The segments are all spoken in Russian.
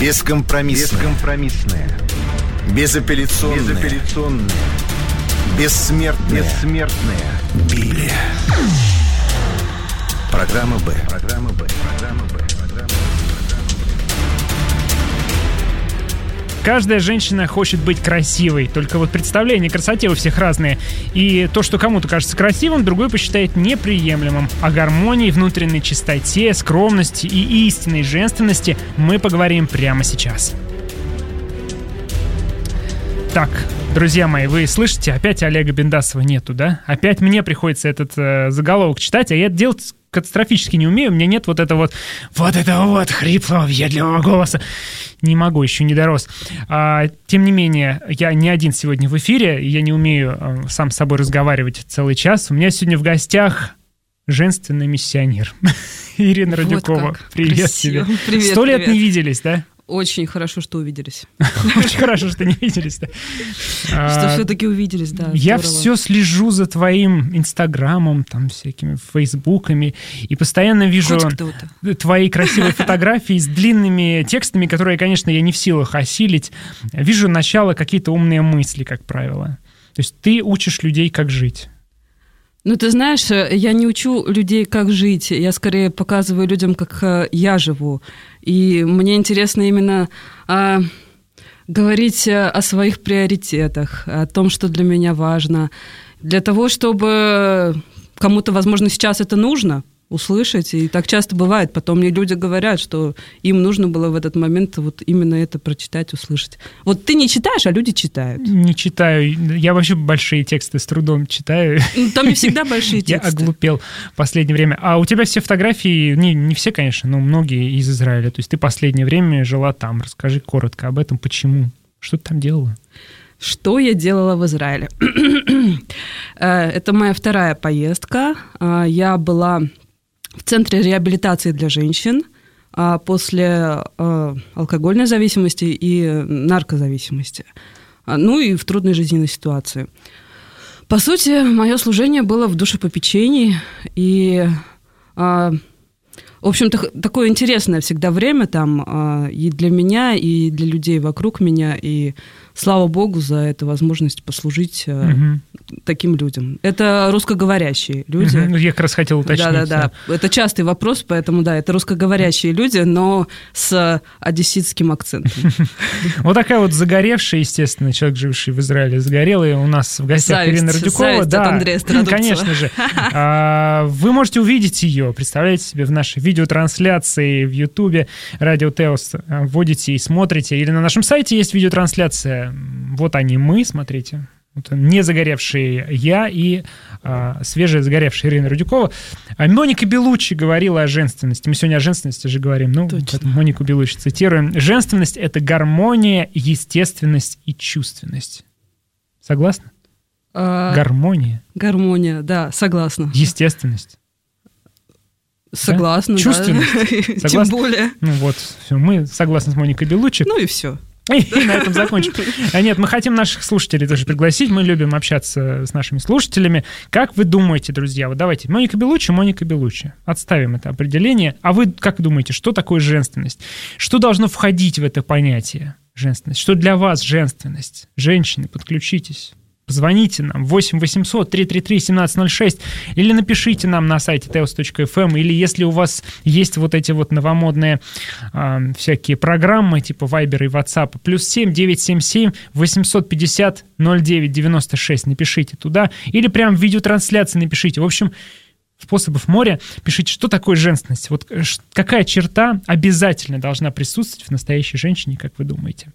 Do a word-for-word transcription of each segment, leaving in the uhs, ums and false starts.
Бескомпромиссная. Бескомпромиссная. Безапелляционная. Безапелляционная. Бессмертная. Бессмертная. Библия. Программа «Б». Программа «Б». Программа «Б». Каждая женщина хочет быть красивой, только вот представления о красоте у всех разные. И то, что кому-то кажется красивым, другой посчитает неприемлемым. О гармонии, внутренней чистоте, скромности и истинной женственности мы поговорим прямо сейчас. Так, друзья мои, вы слышите, опять Олега Бендасова нету, да? Опять мне приходится этот э, заголовок читать, а я это делать катастрофически не умею, у меня нет вот этого вот, вот этого вот хриплого, въедливого голоса. Не могу, еще не дорос. А, тем не менее, я не один сегодня в эфире, я не умею а, сам с собой разговаривать целый час. У меня сегодня в гостях женственный миссионер Ирина Радюкова. Вот привет Красиво. Тебе. Привет, Сто лет привет. не виделись, да? Очень хорошо, что увиделись. Очень хорошо, что не виделись, да. Что все-таки увиделись, да. Я все слежу за твоим инстаграмом, там, всякими фейсбуками, и постоянно вижу твои красивые фотографии с длинными текстами, которые, конечно, я не в силах осилить. Вижу начало какие-то умные мысли, как правило. То есть ты учишь людей, как жить. Ну, ты знаешь, я не учу людей, как жить, я скорее показываю людям, как я живу. И мне интересно именно а, говорить о своих приоритетах, о том, что для меня важно. Для того, чтобы кому-то, возможно, сейчас это нужно услышать, и так часто бывает. Потом мне люди говорят, что им нужно было в этот момент вот именно это прочитать, услышать. Вот ты не читаешь, а люди читают. Не читаю. Я вообще большие тексты с трудом читаю. Там не всегда большие тексты. Я оглупел в последнее время. А у тебя все фотографии, не, не все, конечно, но многие из Израиля. То есть ты последнее время жила там. Расскажи коротко об этом, почему? Что ты там делала? Что я делала в Израиле? Это моя вторая поездка. Я была в Центре реабилитации для женщин после алкогольной зависимости и наркозависимости, ну и в трудной жизненной ситуации. По сути, мое служение было в душепопечении, и, в общем-то, такое интересное всегда время там и для меня, и для людей вокруг меня, и слава Богу за эту возможность послужить угу. таким людям. Это русскоговорящие люди. Угу. Я как раз хотел уточнить. Да-да-да. Да. Это частый вопрос, поэтому, да, это русскоговорящие люди, но с одесситским акцентом. Вот такая вот загоревшая, естественно, человек, живший в Израиле, загорелый у нас в гостях Ирина Радюкова. Да, Андрея Стародубцева. Конечно же. Вы можете увидеть ее, представляете себе, в нашей видеотрансляции в Ютубе, Радио Теос, вводите и смотрите. Или на нашем сайте есть видеотрансляция. Вот они мы, смотрите. Вот не загоревшие я и а, свежая загоревшая Ирина Радюкова. А Моника Белуччи говорила о женственности. Мы сегодня о женственности же говорим. Ну, Монику Белуччи цитируем. Женственность — это гармония, естественность и чувственность. Согласна? А... Гармония. Гармония, да, согласна. Естественность. Согласна, да? Чувственность. Да. Тем более. Ну вот, все, мы согласны с Моникой Белуччи. Ну и все. И на этом закончим. А нет, мы хотим наших слушателей тоже пригласить. Мы любим общаться с нашими слушателями. Как вы думаете, друзья? Вот давайте. Моника Белуччи, Моника Белуччи. Отставим это определение. А вы как думаете, что такое женственность? Что должно входить в это понятие женственность? Что для вас женственность? Женщины, подключитесь. Позвоните нам восемь восемьсот триста тридцать три семнадцать ноль шесть или напишите нам на сайте теос точка эф эм, или если у вас есть вот эти вот новомодные э, всякие программы типа Viber и WhatsApp, плюс семь девятьсот семьдесят семь восемьсот пятьдесят ноль девять девяносто шесть, напишите туда, или прям в видеотрансляции напишите. В общем, способов моря. Пишите, что такое женственность. Вот какая черта обязательно должна присутствовать в настоящей женщине, как вы думаете?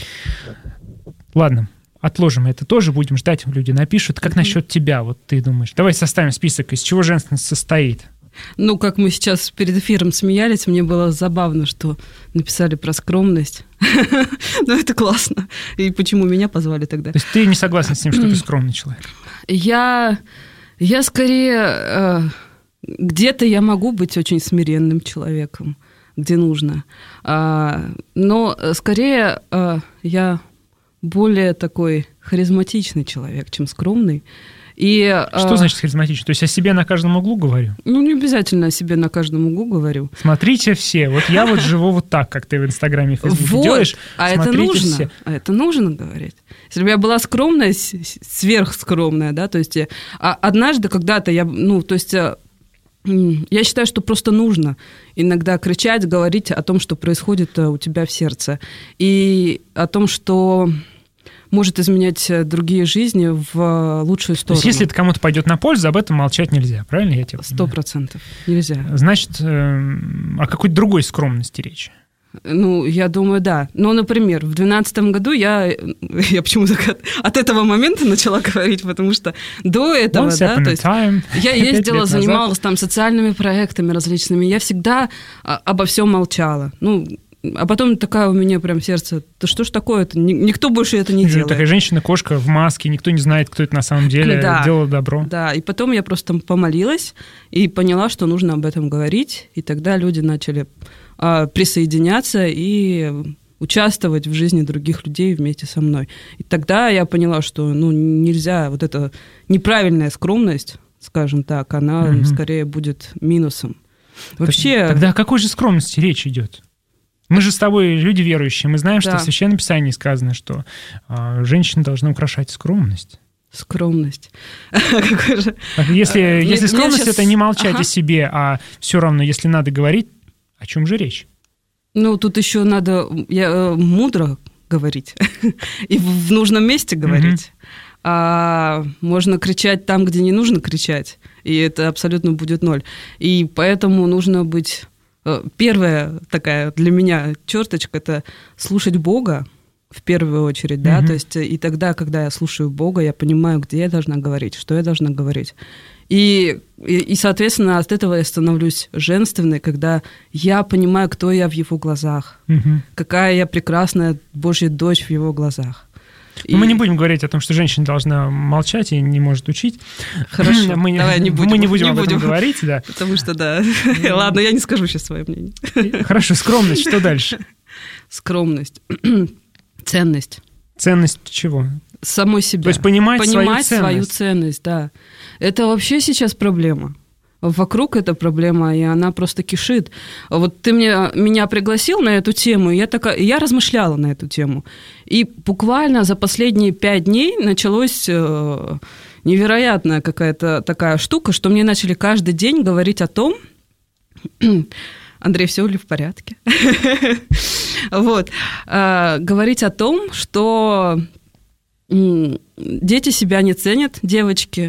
Ладно. Отложим это тоже, будем ждать, люди напишут. Как mm-hmm. насчет тебя, вот ты думаешь? Давай составим список, из чего женственность состоит. Ну, как мы сейчас перед эфиром смеялись, мне было забавно, что написали про скромность. Ну, это классно. И почему меня позвали тогда? То есть ты не согласна с тем, что ты скромный человек? Я, я скорее... Где-то я могу быть очень смиренным человеком, где нужно. Но скорее я... более такой харизматичный человек, чем скромный. И, что э... значит харизматичный? То есть о себе на каждом углу говорю? Ну, не обязательно о себе на каждом углу говорю. Смотрите все. Вот я вот живу вот так, как ты в Инстаграме и Фейсбуке вот. делаешь. А это нужно. Все. А это нужно говорить. Если бы я была скромная, сверхскромная, да, то есть однажды когда-то я, ну, то есть я считаю, что просто нужно иногда кричать, говорить о том, что происходит у тебя в сердце, и о том, что может изменять другие жизни в лучшую сторону. То есть если это кому-то пойдет на пользу, об этом молчать нельзя, правильно я тебя понимаю? Сто процентов нельзя. Значит, о какой-то другой скромности речь? Ну, я думаю, да. Ну, например, в две тысячи двенадцатом году я, я почему-то от, от этого момента начала говорить, потому что до этого, Once да, то есть time. я ездила, занималась там социальными проектами различными, я всегда обо всем молчала. Ну, а потом такая у меня прям сердце, да что ж такое-то, никто больше это не делает. Такая женщина-кошка в маске, никто не знает, кто это на самом деле, да, делала добро. Да, и потом я просто помолилась и поняла, что нужно об этом говорить, и тогда люди начали присоединяться и участвовать в жизни других людей вместе со мной. И тогда я поняла, что ну, нельзя, вот эта неправильная скромность, скажем так, она угу. скорее будет минусом. Вообще... Тогда о какой же скромности речь идет? Мы же с тобой люди верующие, мы знаем, да. что в Священном Писании сказано, что а, женщина должна украшать скромность. Скромность. Если, если скромность — это не молчать о себе, а все равно, если надо говорить, о чем же речь? Ну, тут еще надо я, мудро говорить и в нужном месте говорить. Mm-hmm. А можно кричать там, где не нужно кричать, и это абсолютно будет ноль. И поэтому нужно быть... Первая такая для меня черточка — это слушать Бога в первую очередь, да, mm-hmm. то есть и тогда, когда я слушаю Бога, я понимаю, где я должна говорить, что я должна говорить. И, и, и, соответственно, от этого я становлюсь женственной, когда я понимаю, кто я в его глазах, угу. какая я прекрасная Божья дочь в его глазах. И... Мы не будем говорить о том, что женщина должна молчать и не может учить. Хорошо, мы, давай не будем. Мы не будем не об будем. этом говорить, да. Потому что, да. Ладно, я не скажу сейчас свое мнение. Хорошо, скромность, что дальше? Скромность. Ценность. Ценность чего? Самой себя. То есть понимать, понимать свою, свою ценность, да. Это вообще сейчас проблема. Вокруг эта проблема, и она просто кишит. Вот ты мне, меня пригласил на эту тему, и я, такая, я размышляла на эту тему. И буквально за последние пять дней началась э, невероятная какая-то такая штука, что мне начали каждый день говорить о том... Андрей, все ли в порядке? Вот. Говорить о том, что дети себя не ценят, девочки,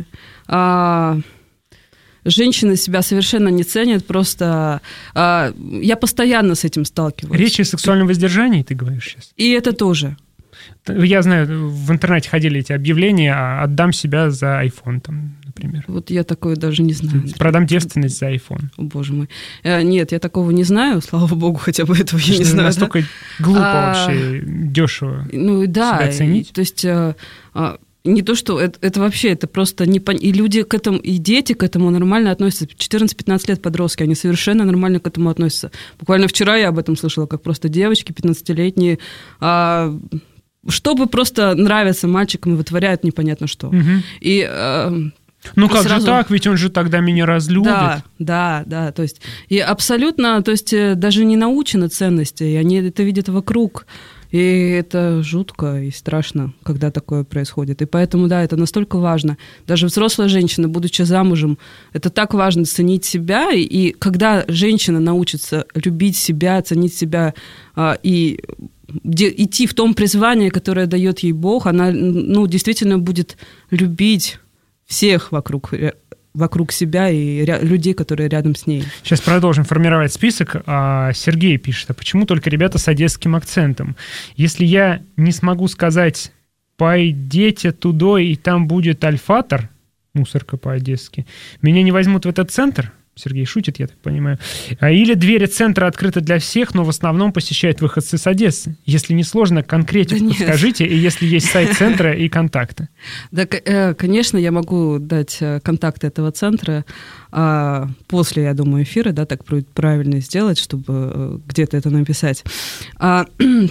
женщины себя совершенно не ценят, просто я постоянно с этим сталкиваюсь. Речь о сексуальном воздержании, ты говоришь сейчас? И это тоже. Я знаю, в интернете ходили эти объявления: «Отдам себя за iPhone», там, например. Вот я такое даже не знаю. «Продам девственность за iPhone». О, боже мой. Нет, я такого не знаю, слава богу, хотя бы этого я не знаю. Настолько да? глупо а, вообще, дешево ну, да, себя ценить. То есть... Не то, что это, это вообще, это просто не пон... И люди к этому, и дети к этому нормально относятся. четырнадцать-пятнадцать лет подростки, они совершенно нормально к этому относятся. Буквально вчера я об этом слышала, как просто девочки пятнадцатилетние, а, чтобы просто нравиться мальчикам, и вытворяют непонятно что. Угу. И... А, ну как сразу... же так, ведь он же тогда меня разлюбит. Да, да, да, то есть, и абсолютно, то есть, даже не научены ценности, и они это видят вокруг. И это жутко и страшно, когда такое происходит. И поэтому, да, это настолько важно. Даже взрослая женщина, будучи замужем, это так важно ценить себя. И, и когда женщина научится любить себя, ценить себя а, и де, идти в том призвании, которое дает ей Бог, она ну, действительно будет любить всех вокруг вокруг себя и ря- людей, которые рядом с ней. Сейчас продолжим формировать список. А Сергей пишет: а почему только ребята с одесским акцентом? Если я не смогу сказать «пойдите туда, и там будет альфатор», мусорка по-одесски, меня не возьмут в этот центр? Сергей шутит, я так понимаю. Или двери центра открыты для всех, но в основном посещают выходцы с Одессы? Если не сложно, конкретику да подскажите, и если есть сайт центра и контакты. Да, конечно, я могу дать контакты этого центра после, я думаю, эфира, да, так правильно сделать, чтобы где-то это написать.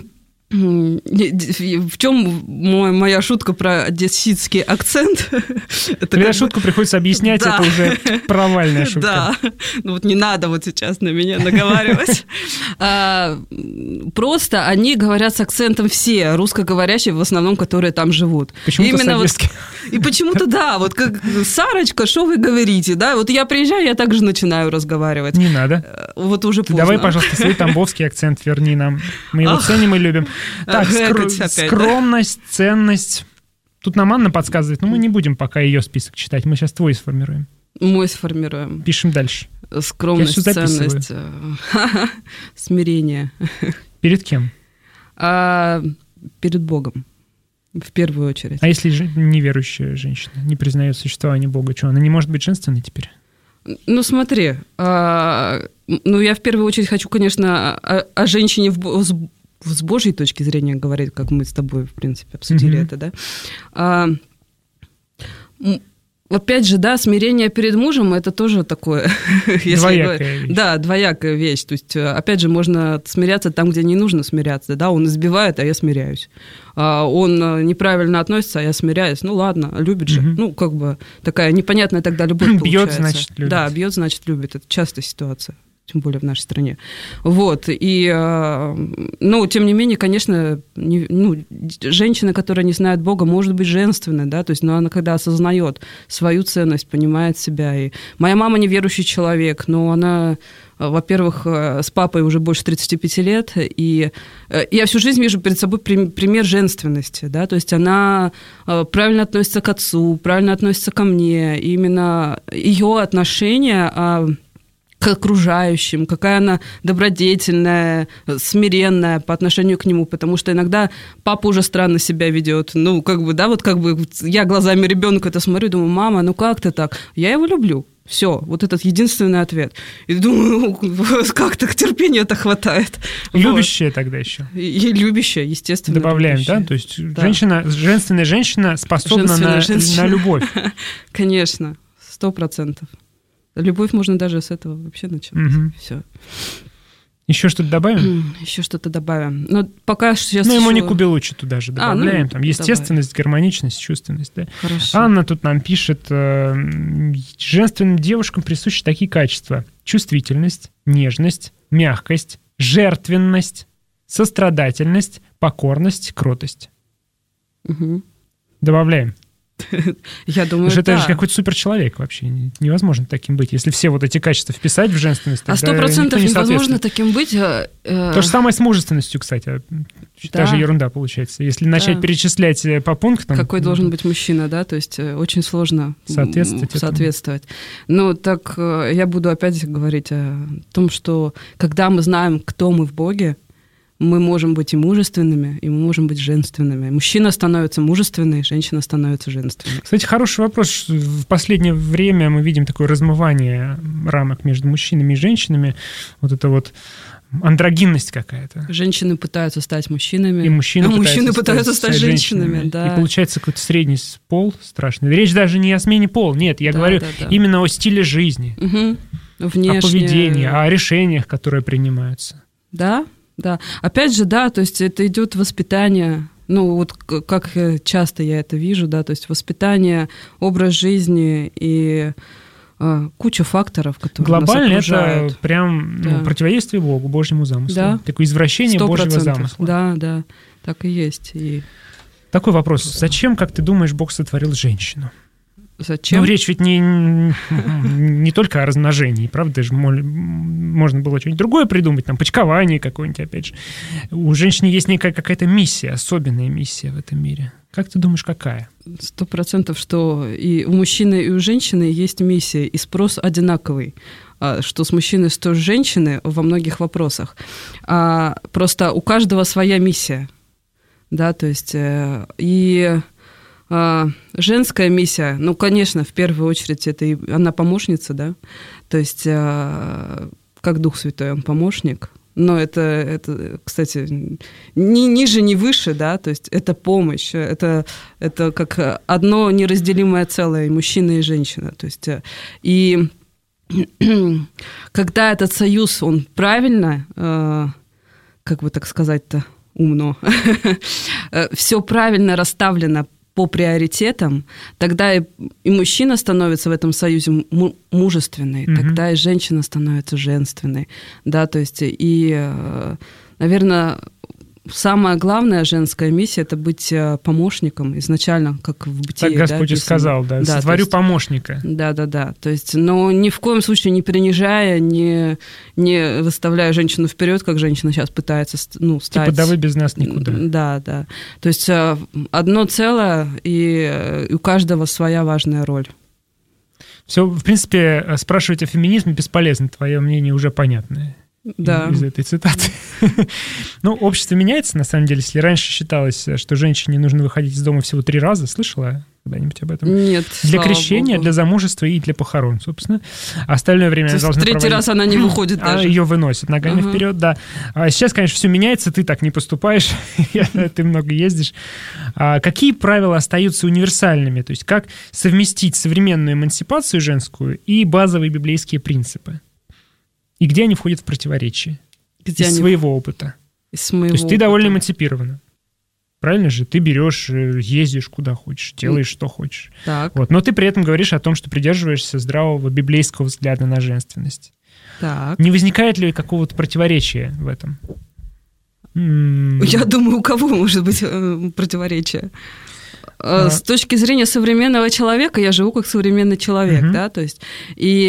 В чем моя шутка про одесситский акцент? Когда шутку приходится объяснять, да. это уже провальная шутка. Да, ну вот не надо вот сейчас на меня наговаривать. Просто они говорят с акцентом все, русскоговорящие в основном, которые там живут. Почему-то с одесским. И почему-то, да, вот как Сарочка, что вы говорите, да? Вот я приезжаю, я также начинаю разговаривать. Не надо. Вот уже поздно. Давай, пожалуйста, свой тамбовский акцент верни нам. Мы его ценим и любим. Так, скр- скромность, да? Ценность. Тут нам Анна подсказывает, но мы не будем пока ее список читать. Мы сейчас твой сформируем. Мой сформируем. Пишем дальше. Скромность, ценность, смирение. Перед кем? А, перед Богом. В первую очередь. А если неверующая женщина не признает существование Бога, что, она не может быть женственной теперь? Ну, смотри. А, ну, я в первую очередь хочу, конечно, о, о женщине в, с Божьей точки зрения говорить, как мы с тобой, в принципе, обсудили mm-hmm. это, да. А, опять же, да, смирение перед мужем – это тоже такое… Двоякая вещь. Да, двоякая вещь. То есть, опять же, можно смиряться там, где не нужно смиряться. Да, он избивает, а я смиряюсь. Он неправильно относится, а я смиряюсь. Ну, ладно, любит же. Mm-hmm. Ну, как бы такая непонятная тогда любовь получается. Бьет, значит, любит. Да, бьет, значит, любит. Это частая ситуация. Тем более в нашей стране. Вот. И, ну, тем не менее, конечно, не, ну, женщина, которая не знает Бога, может быть женственной, да, то есть, но она когда осознает свою ценность, понимает себя. И моя мама неверующий человек, но она, во-первых, с папой уже больше тридцати пяти лет, и я всю жизнь вижу перед собой пример женственности, да, то есть она правильно относится к отцу, правильно относится ко мне, и именно ее отношения к окружающим, какая она добродетельная, смиренная по отношению к нему, потому что иногда папа уже странно себя ведет. Ну, как бы, да, вот как бы я глазами ребенка это смотрю, думаю, мама, ну как ты так? Я его люблю. Все, вот этот единственный ответ. И думаю, как так терпения-то хватает. Любящая вот. Тогда еще. И, и любящая, естественно. Добавляем, любящая. Да? То есть да. женщина, женственная женщина способна на, на любовь. Конечно, сто процентов. Любовь можно даже с этого вообще начинать. Угу. Все. Еще что-то добавим? Еще что-то добавим. Но пока сейчас. Ну, и еще... Монику Белуччи туда же добавляем. А, ну, там естественность, давай. Гармоничность, чувственность. Да? Хорошо. Анна тут нам пишет: э, женственным девушкам присущи такие качества: чувствительность, нежность, мягкость, жертвенность, сострадательность, покорность, кротость. Угу. Добавляем. Я думаю, что да. Это же какой-то суперчеловек вообще. Невозможно таким быть. Если все вот эти качества вписать в женственность, а сто процентов невозможно таким быть. Э... То же самое с мужественностью, кстати. Да. Та же ерунда получается. Если начать да. перечислять по пунктам... Какой ну, должен быть мужчина, да? То есть очень сложно соответствовать. соответствовать. Ну, так я буду опять говорить о том, что когда мы знаем, кто мы в Боге, мы можем быть и мужественными, и мы можем быть женственными. Мужчина становится мужественной, женщина становится женственной. Кстати, хороший вопрос. В последнее время мы видим такое размывание рамок между мужчинами и женщинами. Вот это вот андрогинность какая-то. Женщины пытаются стать мужчинами, и мужчины, а пытаются, мужчины стать, пытаются стать, стать женщинами. женщинами да. И получается какой-то средний пол страшный. Речь даже не о смене пола. Нет, я да, говорю да, да. именно о стиле жизни, угу. Внешне... о поведении, о решениях, которые принимаются. Да, да. Опять же, да, то есть это идет воспитание, ну вот как часто я это вижу, да, то есть воспитание, образ жизни и э, куча факторов, которые глобально нас окружают. Это прям да. ну, противодействие Богу, Божьему замыслу. Да. Такое извращение сто Божьего процентов. замысла. Да, да, так и есть. И... Такой вопрос. Зачем, как ты думаешь, Бог сотворил женщину? Зачем? Ну, речь ведь не, не только о размножении, правда же? Можно было что-нибудь другое придумать, там, почкование какое-нибудь, опять же. У женщины есть некая какая-то миссия, особенная миссия в этом мире. Как ты думаешь, какая? Сто процентов, что и у мужчины, и у женщины есть миссия, и спрос одинаковый. Что с мужчиной, что с женщиной во многих вопросах. А просто у каждого своя миссия. Да, то есть и... Женская миссия, ну, конечно, в первую очередь, это и она помощница, да, то есть как Дух Святой, он помощник, но это, это кстати, ни ниже, ни выше, да, то есть это помощь, это, это как одно неразделимое целое, и мужчина, и женщина, то есть и когда этот союз, он правильно, как бы так сказать-то, умно, все правильно расставлено по приоритетам, тогда и, и мужчина становится в этом союзе му- мужественный, mm-hmm. тогда и женщина становится женственной. Да, то есть, и, наверное, самая главная женская миссия – это быть помощником изначально, как в бытие. Так Господь и да, сказал, да, да сотворю есть, помощника. Да-да-да, то есть, но ни в коем случае не принижая, не, не выставляя женщину вперед, как женщина сейчас пытается, ну, стать. Типа, да вы без нас никуда. Да, да. То есть одно целое, и у каждого своя важная роль. Все, в принципе, спрашивать о феминизме бесполезно, твое мнение уже понятное. Да. Из этой цитаты. Ну, общество меняется, на самом деле. Если раньше считалось, что женщине нужно выходить из дома всего три раза, слышала когда-нибудь об этом? Нет. Для крещения, Богу. Для замужества и для похорон, собственно. Остальное время она должна проводить... третий раз она не выходит даже. А ее выносят ногами ага. вперед, да. А сейчас, конечно, все меняется, ты так не поступаешь, ты много ездишь. А какие правила остаются универсальными? То есть как совместить современную эмансипацию женскую и базовые библейские принципы? И где они входят в противоречие? Где из они... своего опыта. Из моего То есть опыта. Ты довольно эмансипирована. Правильно же? Ты берешь, ездишь куда хочешь, делаешь, что хочешь. Так. Вот. Но ты при этом говоришь о том, что придерживаешься здравого библейского взгляда на женственность. Так. Не возникает ли какого-то противоречия в этом? Я думаю, у кого может быть противоречие? А. С точки зрения современного человека, я живу как современный человек, угу. да, то есть, и,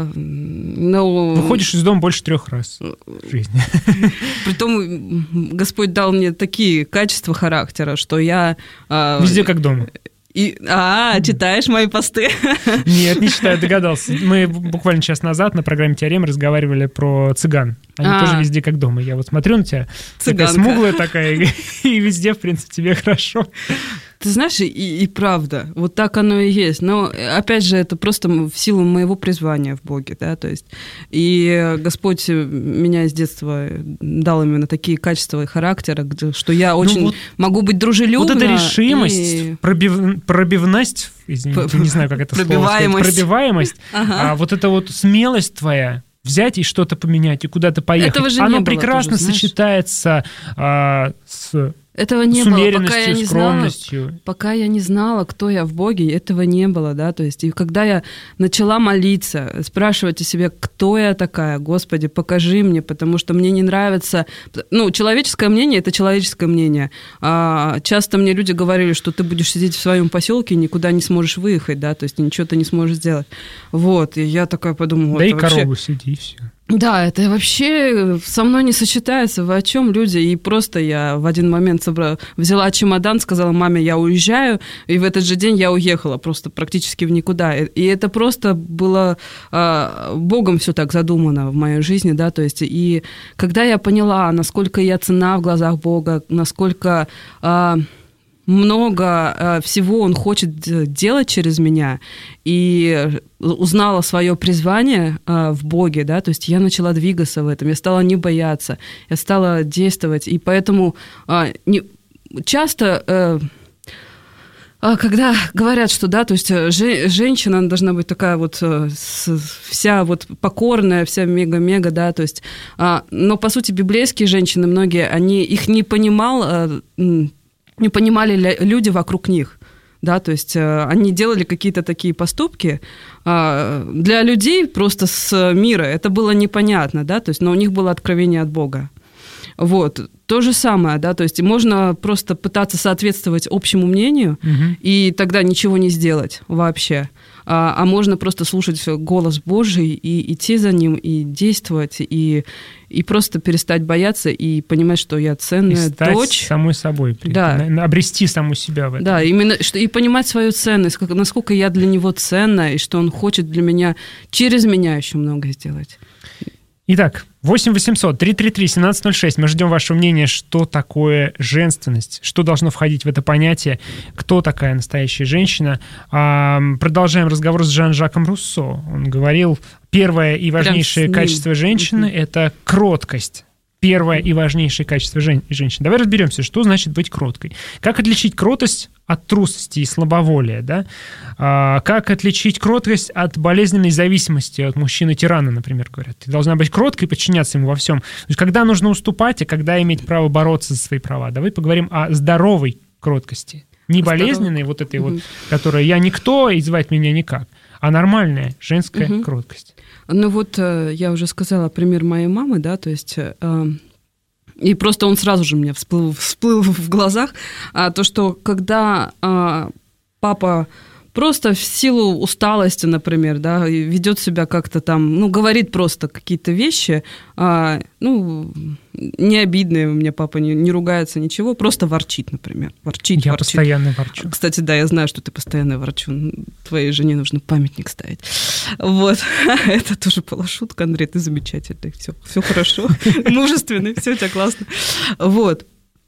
ну... Выходишь из дома больше трех раз в жизни. Притом Господь дал мне такие качества характера, что я... Везде как дома. И, а, читаешь мои посты? Нет, не читаю, догадался. Мы буквально час назад на программе «Теорема» разговаривали про цыган. Они а. тоже везде как дома. Я вот смотрю на тебя, цыганка. Такая смуглая такая, и везде, в принципе, тебе хорошо. Ты знаешь, и, и правда, вот так оно и есть. Но, опять же, это просто в силу моего призвания в Боге, да, то есть. И Господь меня с детства дал именно такие качества и характера, что я очень ну, вот, могу быть дружелюбна. Вот эта решимость, и... пробив... пробивность, извините, не знаю, как это слово сказать, пробиваемость, ага. а вот эта вот смелость твоя, взять и что-то поменять, и куда-то поехать. Этого же Оно не прекрасно было, тоже, сочетается а, с... Этого не с было, умеренностью, пока я не скромностью. Знала, пока я не знала, кто я в Боге, этого не было, да, то есть, и когда я начала молиться, спрашивать о себе, кто я такая, Господи, покажи мне, потому что мне не нравится, ну, человеческое мнение – это человеческое мнение, а часто мне люди говорили, что ты будешь сидеть в своем поселке и никуда не сможешь выехать, да, то есть, ничего ты не сможешь сделать, вот, и я такая подумала, да и вообще... корову сиди, и все. Да, это вообще со мной не сочетается. Вы о чем, люди? И просто я в один момент собрала, взяла чемодан, сказала маме, я уезжаю, и в этот же день я уехала просто практически в никуда. И это просто было э, Богом все так задумано в моей жизни, да, то есть и когда я поняла, насколько я ценна в глазах Бога, насколько... Э, много э, всего Он хочет делать через меня, и узнала свое призвание э, в Боге, да, то есть я начала двигаться в этом, я стала не бояться, я стала действовать, и поэтому э, не, часто... Э, когда говорят, что, да, то есть женщина она должна быть такая вот вся вот покорная, вся мега-мега, да, то есть, но, по сути, библейские женщины, многие, они их не понимал, не понимали люди вокруг них, да, то есть они делали какие-то такие поступки, для людей просто с мира это было непонятно, да, то есть, но у них было откровение от Бога. Вот, то же самое, да, то есть можно просто пытаться соответствовать общему мнению, угу. и тогда ничего не сделать вообще, а, а можно просто слушать голос Божий и идти за ним, и действовать, и, и просто перестать бояться, и понимать, что я ценная и стать дочь. самой собой, да. обрести саму себя в этом. Да, именно, что, и понимать свою ценность, как, насколько я для него ценна, и что он хочет для меня, через меня еще много сделать. Итак, восемь восемьсот три три три семнадцать ноль шесть. Мы ждем вашего мнения, что такое женственность, что должно входить в это понятие, кто такая настоящая женщина. Продолжаем разговор с Жан-Жаком Руссо. Он говорил, первое и важнейшее качество женщины – это кроткость. первое и важнейшее качество жен- женщин. Давай разберемся, что значит быть кроткой. Как отличить кротость от трусости и слабоволия, да? А, как отличить кроткость от болезненной зависимости от мужчины-тирана, например, говорят. Ты должна быть кроткой и подчиняться ему во всем. То есть, когда нужно уступать, а когда иметь право бороться за свои права. Давай поговорим о здоровой кроткости. Не болезненной, вот этой угу. вот, которая «я никто» и звать меня никак, а нормальная женская угу. кроткость. Ну вот я уже сказала пример моей мамы, да, то есть... И просто он сразу же мне всплыл, всплыл в глазах, а, то, что когда а, папа просто в силу усталости, например, да, ведет себя как-то там, ну, говорит просто какие-то вещи, а, ну, не обидные, у меня папа не, не ругается, ничего, просто ворчит, например. Ворчит, я ворчит. постоянно ворчу. Кстати, да, я знаю, что ты постоянно ворчун. Твоей жене нужно памятник ставить. Вот. Это тоже была шутка, Андрей, ты замечательный. Все, все хорошо. Мужественный, все у тебя классно. Вот.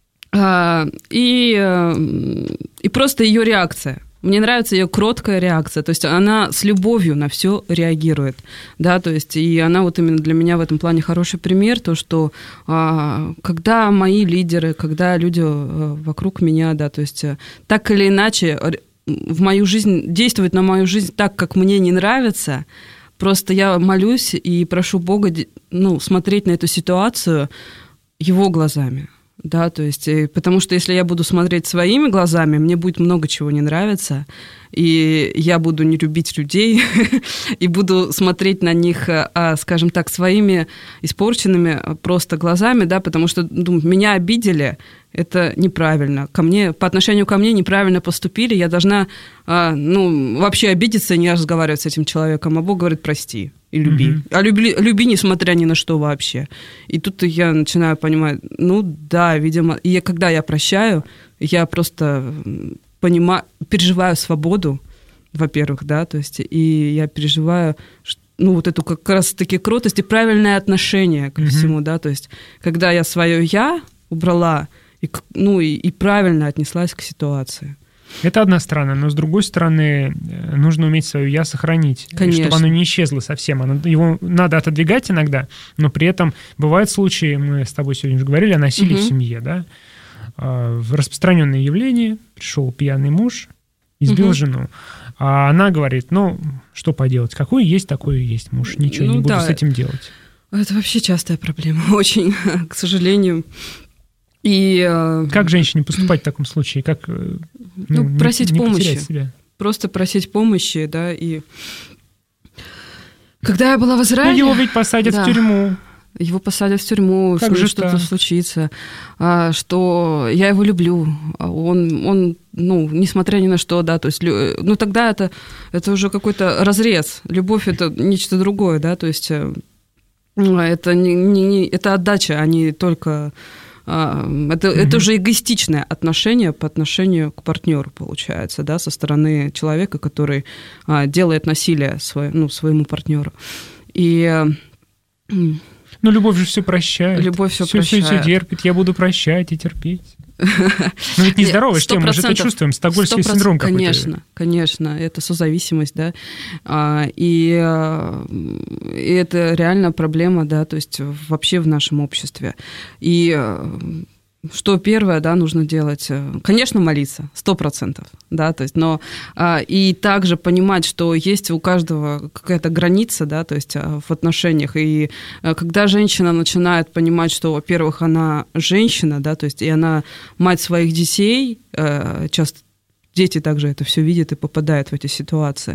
И, и просто ее реакция. Мне нравится ее кроткая реакция, то есть она с любовью на все реагирует, да, то есть и она вот именно для меня в этом плане хороший пример, то, что а, когда мои лидеры, когда люди вокруг меня, да, то есть так или иначе в мою жизнь, действуют на мою жизнь так, как мне не нравится, просто я молюсь и прошу Бога, ну, смотреть на эту ситуацию его глазами. Да, то есть, потому что если я буду смотреть своими глазами, мне будет много чего не нравиться, и я буду не любить людей, и буду смотреть на них, скажем так, своими испорченными просто глазами, да, потому что, думаю, меня обидели, это неправильно. Ко мне, по отношению ко мне неправильно поступили, я должна, ну, вообще обидеться и не разговаривать с этим человеком, а Бог говорит, прости. И люби. Mm-hmm. А люби, люби, несмотря ни на что вообще. И тут я начинаю понимать, ну да, видимо, и я, когда я прощаю, я просто понимаю, переживаю свободу, во-первых, да, то есть, и я переживаю, ну, вот эту как раз-таки кротость и правильное отношение ко mm-hmm. всему, да, то есть, когда я свое «я» убрала, и, ну, и, и правильно отнеслась к ситуации. Это одна сторона, но с другой стороны нужно уметь свое «я» сохранить, Конечно. Чтобы оно не исчезло совсем. Оно, его надо отодвигать иногда, но при этом бывают случаи, мы с тобой сегодня уже говорили о насилии угу. в семье, да? Распространенное явление, пришел пьяный муж, избил угу. жену, а она говорит, ну, что поделать, какой есть, такой и есть муж, ничего ну, не буду да. с этим делать. Это вообще частая проблема, очень, к сожалению. И, как женщине поступать в таком случае? Как ну, ну, просить не, не помощи. Себя? Просто просить помощи, да, и... Когда я была в Израиле... Ну, его ведь посадят да, в тюрьму. Его посадят в тюрьму, как с ним что-то случится, что я его люблю, он, он, ну, несмотря ни на что, да, то есть, ну, тогда это, это уже какой-то разрез. Любовь — это нечто другое, да, то есть это, не, не, это отдача, а не только... Это, mm-hmm. это уже эгоистичное отношение по отношению к партнеру, получается, да, со стороны человека, который а, делает насилие свой, ну, своему партнеру. И... Ну, любовь же все прощает. Любовь все, все прощает. Все, все терпит. Я буду прощать и терпеть. Но ведь нездоровая тема, мы же это чувствуем. Стокгольмский синдром какой-то. Конечно, конечно. Это созависимость, да. И, и это реально проблема, да, то есть вообще в нашем обществе. И что первое, да, нужно делать? Конечно, молиться, сто процентов, да, то есть, но и также понимать, что есть у каждого какая-то граница, да, то есть в отношениях, и когда женщина начинает понимать, что, во-первых, она женщина, да, то есть, и она мать своих детей, часто дети также это все видят и попадают в эти ситуации,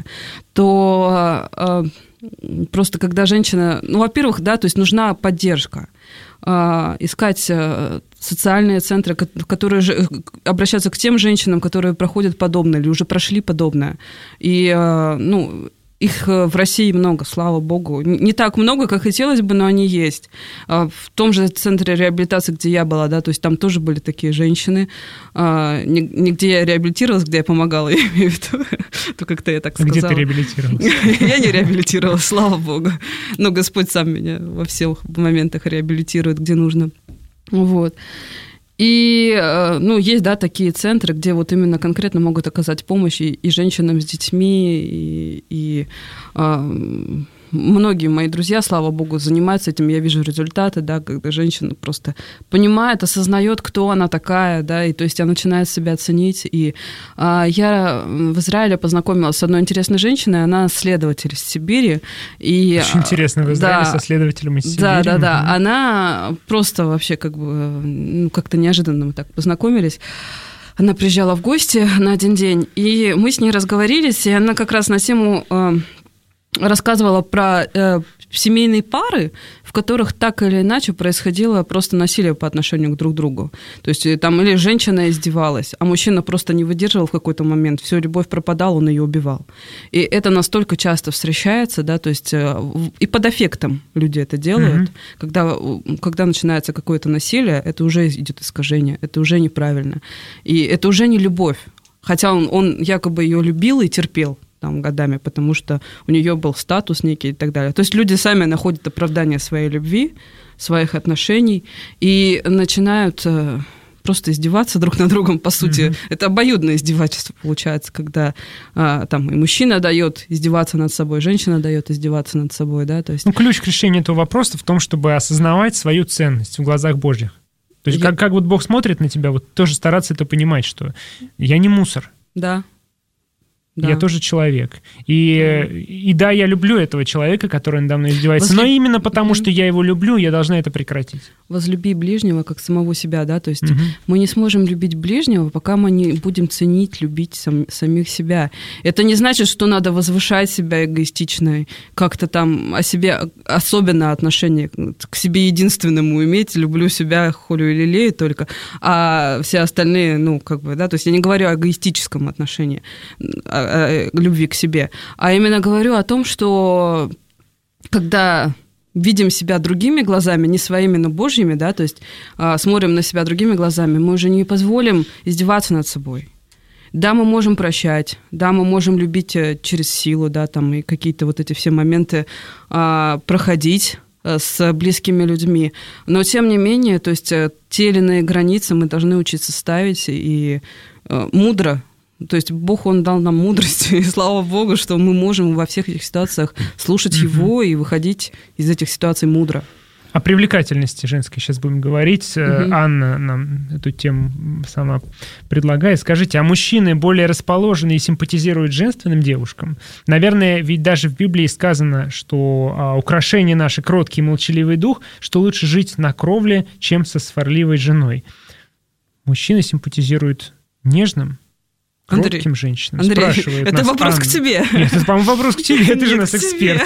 то просто когда женщина, ну, во-первых, да, то есть нужна поддержка, искать социальные центры, которые обращаются к тем женщинам, которые проходят подобное или уже прошли подобное. И, ну, их в России много, слава богу. Не так много, как хотелось бы, но они есть. В том же центре реабилитации, где я была, да, то есть там тоже были такие женщины. Не где я реабилитировалась, где я помогала, я имею в виду, то как-то я так сказала. Где ты реабилитировалась? Я не реабилитировалась, слава богу. Но Господь сам меня во всех моментах реабилитирует, где нужно. Вот. И, ну, есть, да, такие центры, где вот именно конкретно могут оказать помощь и, и женщинам с детьми, и, и многие мои друзья, слава богу, занимаются этим, я вижу результаты, да, когда женщина просто понимает, осознает, кто она такая, да, и то есть она начинает себя ценить. И а, я в Израиле познакомилась с одной интересной женщиной, она следователь из Сибири. И, очень интересно, в Израиле да, со следователем из Сибири. Да, да, да. Угу. Она просто вообще как бы, ну, как-то неожиданно мы так познакомились. Она приезжала в гости на один день, и мы с ней разговорились, и она как раз на тему э, рассказывала про э, семейные пары, в которых так или иначе происходило просто насилие по отношению к друг другу. То есть там или женщина издевалась, а мужчина просто не выдерживал в какой-то момент, всю любовь пропадала, он ее убивал. И это настолько часто встречается, да, то есть и под эффектом люди это делают. Mm-hmm. Когда, когда начинается какое-то насилие, это уже идет искажение, это уже неправильно. И это уже не любовь. Хотя он, он якобы ее любил и терпел там, годами, потому что у нее был статус некий и так далее. То есть люди сами находят оправдание своей любви, своих отношений и начинают э, просто издеваться друг над другом, по сути. Mm-hmm. Это обоюдное издевательство получается, когда э, там и мужчина дает издеваться над собой, женщина дает издеваться над собой. Да? То есть... Ну, ключ к решению этого вопроса в том, чтобы осознавать свою ценность в глазах Божьих. То есть я... как, как вот Бог смотрит на тебя, вот тоже стараться это понимать, что я не мусор. Да. Да. Я тоже человек. И, да. и да, я люблю этого человека, который надо мной издевается, Возлюб... но именно потому, что я его люблю, я должна это прекратить. Возлюби ближнего, как самого себя, да, то есть угу. мы не сможем любить ближнего, пока мы не будем ценить, любить сам, самих себя. Это не значит, что надо возвышать себя эгоистично, как-то там о себе особенное отношение к себе единственному иметь, люблю себя, холю и лелею только, а все остальные, ну, как бы, да, то есть я не говорю о эгоистическом отношении, любви к себе, а именно говорю о том, что когда видим себя другими глазами, не своими, но Божьими, да, то есть а, смотрим на себя другими глазами, мы уже не позволим издеваться над собой. Да, мы можем прощать, да, мы можем любить через силу, да, там, и какие-то вот эти все моменты а, проходить с близкими людьми, но тем не менее, то есть те или иные границы мы должны учиться ставить и а, мудро. То есть Бог, Он дал нам мудрость, и слава Богу, что мы можем во всех этих ситуациях слушать mm-hmm. Его и выходить из этих ситуаций мудро. О привлекательности женской сейчас будем говорить. Mm-hmm. Анна нам эту тему сама предлагает. Скажите, а мужчины более расположены и симпатизируют женственным девушкам? Наверное, ведь даже в Библии сказано, что а, украшение наше кроткий и молчаливый дух, что лучше жить на кровле, чем со сварливой женой. Мужчины симпатизируют нежным, Андрей, кротким женщинам. Андрей, спрашивает это нас вопрос Анна. к тебе. Нет, это, по-моему, вопрос к тебе, ты же у нас эксперт.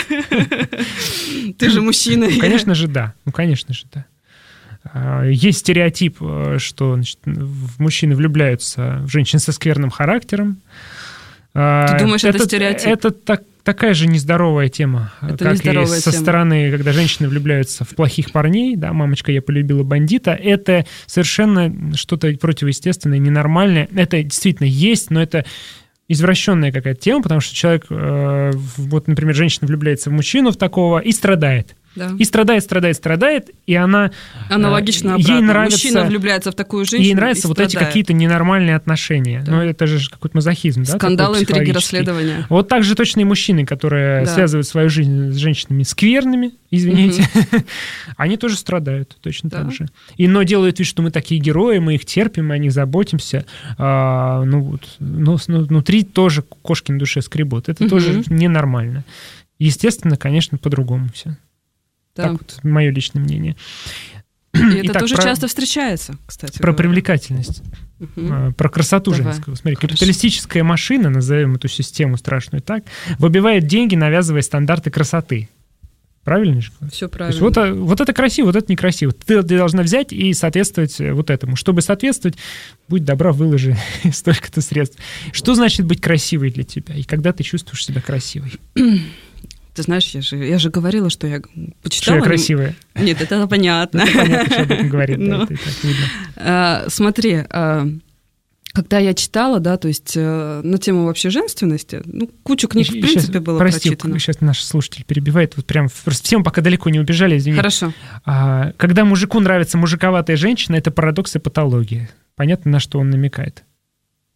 Ты же мужчина. Ну, конечно же, да. Ну, конечно же, да. Есть стереотип, что, значит, мужчины влюбляются в женщин со скверным характером. Ты думаешь, это, это стереотип? Это так, такая же нездоровая тема, это как нездоровая и со тема. стороны, когда женщины влюбляются в плохих парней, да, мамочка, я полюбила бандита, это совершенно что-то противоестественное, ненормальное. Это действительно есть, но это извращенная какая-то тема, потому что человек, э, вот, например, женщина влюбляется в мужчину в такого и страдает. Да. И страдает, страдает, страдает, и она... Аналогично ей обратно. нравится, мужчина влюбляется в такую женщину. Ей нравятся вот эти какие-то ненормальные отношения. Да. Ну, это же какой-то мазохизм, да? Скандал, интриги, расследования. Вот так же точно и мужчины, которые да. связывают свою жизнь с женщинами скверными, извините, угу. они тоже страдают точно да. так же. И, но делают вид, что мы такие герои, мы их терпим, мы о них заботимся. А, ну, вот, но, но внутри тоже кошки на душе скребут. Это угу. тоже ненормально. Естественно, конечно, по-другому все. Да. Так вот, мое личное мнение. И это Итак, тоже про, часто встречается, кстати. Про говоря. привлекательность, угу. про красоту Давай. женскую. Смотри, Хорошо. Капиталистическая машина, назовем эту систему страшную так, выбивает деньги, навязывая стандарты красоты. Правильно же? Все правильно. Вот, вот это красиво, вот это некрасиво. Ты, ты должна взять и соответствовать вот этому. Чтобы соответствовать, будь добра, выложи столько-то средств. Что значит быть красивой для тебя? И когда ты чувствуешь себя красивой? Ты знаешь, я же, я же говорила, что я почитала... Что я красивая. Нет, это понятно. Это понятно, что об этом говорит, да, это и так видно. А, смотри, а, когда я читала, да, то есть на тему вообще женственности, ну, кучу книг, в принципе, сейчас, было прости, прочитано. Прости, сейчас наш слушатель перебивает, вот прям просто всем пока далеко не убежали, извини. Хорошо. А, когда мужику нравится мужиковатая женщина, это парадокс и патология. Понятно, на что он намекает?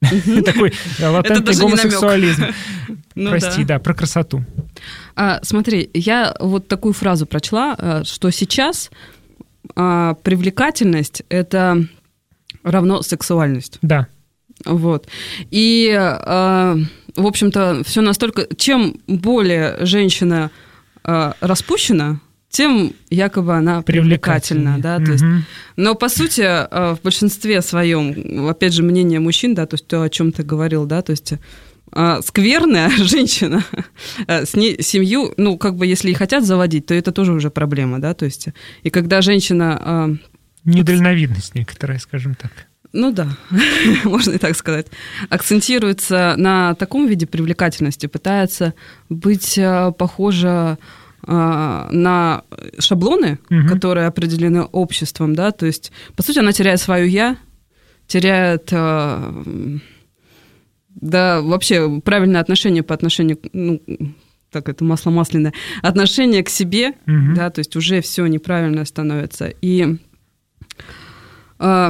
Такой латентный гомосексуализм. Прости, да, про красоту. Смотри, я вот такую фразу прочла, что сейчас привлекательность – это равно сексуальность. Да. Вот. И, в общем-то, все настолько... Чем более женщина распущена, тем якобы она привлекательна, да, то есть, но по сути в большинстве своем, опять же, мнение мужчин, да, то есть то, о чем ты говорил, да, то есть скверная женщина с ней семью, ну как бы если и хотят заводить, то это тоже уже проблема, да, то есть и когда женщина недальновидность некоторая, скажем так. Ну да, можно и так сказать. Акцентируется на таком виде привлекательности, пытается быть похожа на шаблоны, угу. которые определены обществом, да, то есть, по сути, она теряет свое «я», теряет, да, вообще правильное отношение по отношению, ну, так это масло масляное, отношение к себе, угу. да, то есть уже все неправильно становится, и э,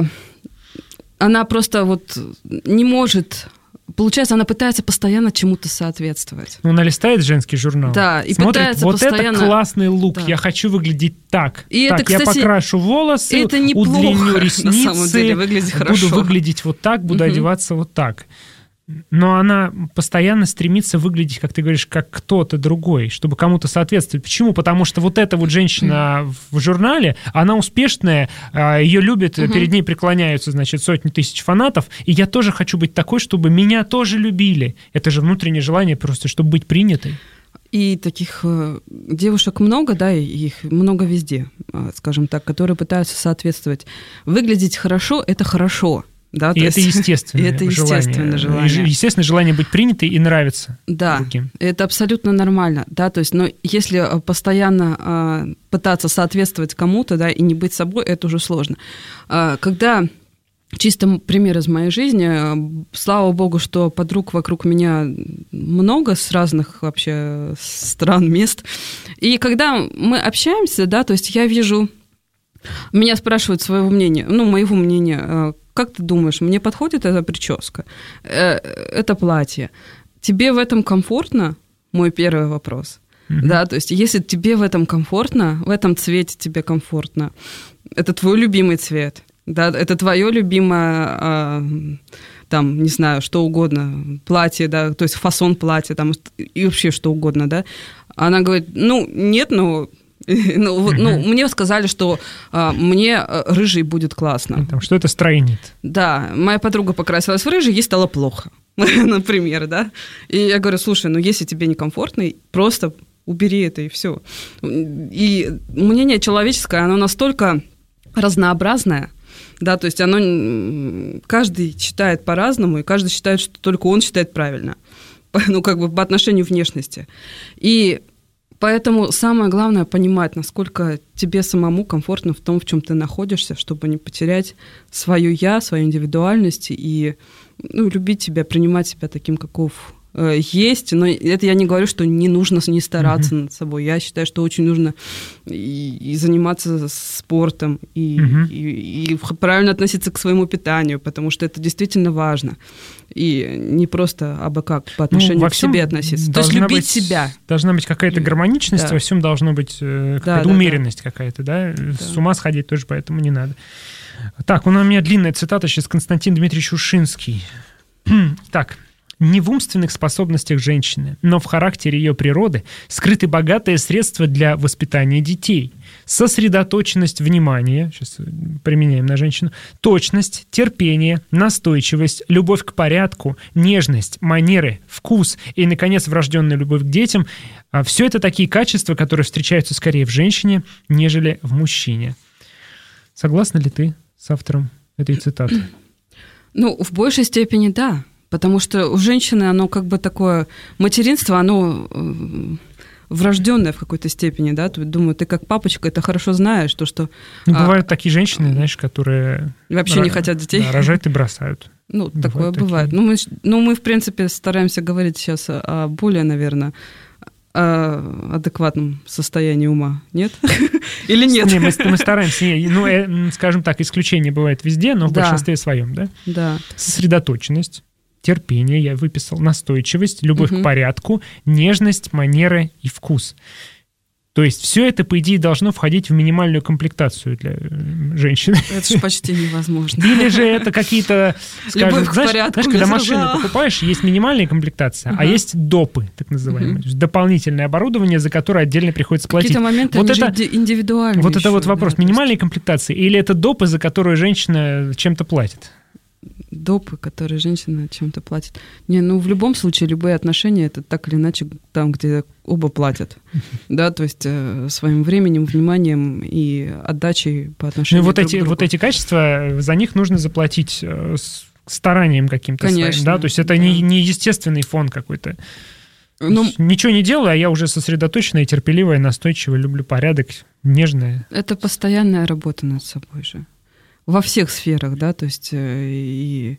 она просто вот не может... Получается, она пытается постоянно чему-то соответствовать. Ну, она листает женский журнал. Да, и смотрит, пытается вот постоянно... это классный лук, да. я хочу выглядеть так. И так, это, кстати, я покрашу волосы, это неплохо, удлиню ресницы, на самом деле, выглядит буду хорошо. выглядеть вот так, буду угу. одеваться вот так. Но она постоянно стремится выглядеть, как ты говоришь, как кто-то другой, чтобы кому-то соответствовать. Почему? Потому что вот эта вот женщина в журнале, она успешная, ее любят, угу. перед ней преклоняются, значит, сотни тысяч фанатов, и я тоже хочу быть такой, чтобы меня тоже любили. Это же внутреннее желание просто, чтобы быть принятой. И таких девушек много, да, и их много везде, скажем так, которые пытаются соответствовать. Выглядеть хорошо – это хорошо. Да, и это есть, естественное, это желание. естественное желание. Естественное желание быть принятой и нравиться да, другим. Это абсолютно нормально. Да, то есть, но если постоянно а, пытаться соответствовать кому-то, да, и не быть собой, это уже сложно. А, когда... Чисто пример из моей жизни. Слава богу, что подруг вокруг меня много с разных вообще стран, мест. И когда мы общаемся, да, то есть я вижу... Меня спрашивают своего мнения, ну, моего мнения, как ты думаешь, мне подходит эта прическа, это платье? Тебе в этом комфортно? Мой первый вопрос. Mm-hmm. Да, то есть если тебе в этом комфортно, в этом цвете тебе комфортно, это твой любимый цвет, да, это твое любимое, там, не знаю, что угодно, платье, да, то есть фасон платья, там, и вообще что угодно, да. Она говорит, ну, нет, ну... Ну, вот, ну, мне сказали, что а, мне рыжий будет классно. Там, что это стройнит. Да, моя подруга покрасилась в рыжий, ей стало плохо, например, да. И я говорю, слушай, ну если тебе некомфортно, просто убери это и все. И мнение человеческое, оно настолько разнообразное, да, то есть оно, каждый считает по-разному, и каждый считает, что только он считает правильно, ну, как бы по отношению к внешности. И поэтому самое главное понимать, насколько тебе самому комфортно в том, в чем ты находишься, чтобы не потерять свое «я», свою индивидуальность и, ну, любить себя, принимать себя таким, каков э, есть. Но это я не говорю, что не нужно не стараться mm-hmm. над собой. Я считаю, что очень нужно и, и заниматься спортом, и, mm-hmm. и, и правильно относиться к своему питанию, потому что это действительно важно. И не просто абы как по отношению ну, к себе относиться. То есть любить быть, себя. Должна быть какая-то гармоничность, да. во всем должна быть э, какая-то да, да, умеренность да. какая-то, да? да? С ума сходить тоже поэтому не надо. Так, у меня длинная цитата сейчас Константин Дмитриевич Ушинский. Так. Не в умственных способностях женщины, но в характере ее природы скрыты богатые средства для воспитания детей. Сосредоточенность внимания, сейчас применяем на женщину, точность, терпение, настойчивость, любовь к порядку, нежность, манеры, вкус и, наконец, врожденная любовь к детям. Все это такие качества, которые встречаются скорее в женщине, нежели в мужчине. Согласна ли ты с автором этой цитаты? Ну, в большей степени да. Потому что у женщины оно как бы такое материнство, оно врожденное в какой-то степени, да. Думаю, ты как папочка это хорошо знаешь, то что. Ну, бывают а, такие женщины, знаешь, которые вообще р- не хотят детей. Да, рожают и бросают. Ну, бывают такое такие. Бывает. Ну мы, ну, мы, в принципе, стараемся говорить сейчас о более, наверное, адекватном состоянии ума, нет? Или нет? Не, мы, мы стараемся. Не, ну, э, скажем так, исключения бывают везде, но в да. большинстве своем, да? Да. Сосредоточенность. терпение, я выписал, настойчивость, любовь угу. к порядку, нежность, манеры и вкус. То есть все это, по идее, должно входить в минимальную комплектацию для женщины. Это же почти невозможно. Или же это какие-то, скажем, любовь к знаешь, порядку, знаешь когда машину покупаешь, есть минимальная комплектация, uh-huh. а есть допы, так называемые. Uh-huh. То есть дополнительное оборудование, за которое отдельно приходится платить. Какие-то моменты, вот они это, же индивидуальные. Вот это еще, вот вопрос. Да, минимальной есть... комплектации или это допы, за которую женщина чем-то платит? Допы, которые женщина чем-то платит. Не, ну в любом случае любые отношения это так или иначе там, где оба платят, да, то есть э, своим временем, вниманием и отдачей по отношению ну, вот друг эти, к другу. Вот эти качества, за них нужно заплатить э, с старанием каким-то Конечно, своим, да, то есть это да. не, не естественный фон какой-то. Ну, ничего не делаю, а я уже сосредоточенная, терпеливая, настойчивая, люблю порядок, нежная. Это постоянная работа над собой же. Во всех сферах, да, то есть и,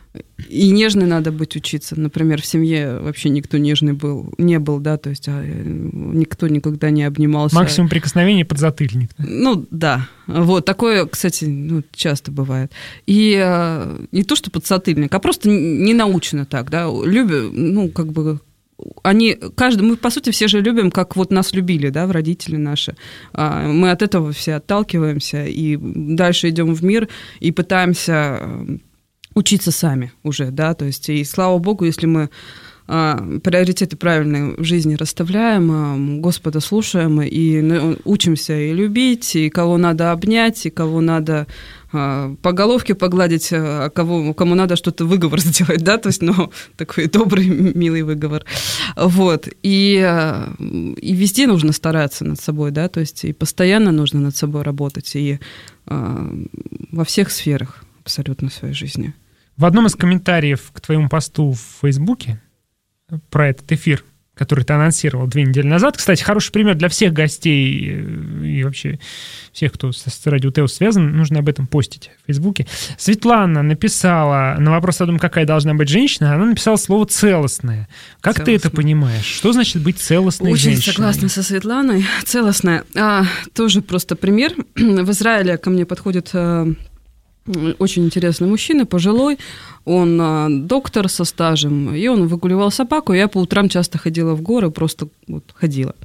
и нежной надо быть учиться. Например, в семье вообще никто нежный был, не был, да, то есть а, никто никогда не обнимался. Максимум прикосновения подзатыльник. Да? Ну, да. Вот, такое, кстати, ну, часто бывает. И а, не то, что подзатыльник, а просто не научно так, да, любят, ну, как бы... Они, каждый, мы, по сути, все же любим, как вот нас любили, да, родители наши. Мы от этого все отталкиваемся и дальше идем в мир и пытаемся учиться сами уже, да, то есть, и слава богу, если мы приоритеты правильные в жизни расставляем, Господа слушаем и учимся и любить, и кого надо обнять, и кого надо по головке погладить, а кого, кому надо что-то выговор сделать, да, то есть, ну, такой добрый, милый выговор. Вот. И, и везде нужно стараться над собой, да, то есть, и постоянно нужно над собой работать, и а, во всех сферах абсолютно своей жизни. В одном из комментариев к твоему посту в Фейсбуке про этот эфир, который ты анонсировал две недели назад. Кстати, хороший пример для всех гостей и вообще всех, кто с Радио Теос связан, нужно об этом постить в Фейсбуке. Светлана написала на вопрос о том, какая должна быть женщина, она написала слово «целостная». Как целостная. Ты это понимаешь? Что значит быть целостной Очень женщиной? Очень согласна со Светланой. Целостная. А, тоже просто пример. В Израиле ко мне подходит... очень интересный мужчина, пожилой, он а, доктор со стажем, и он выгуливал собаку, я по утрам часто ходила в горы, просто вот ходила.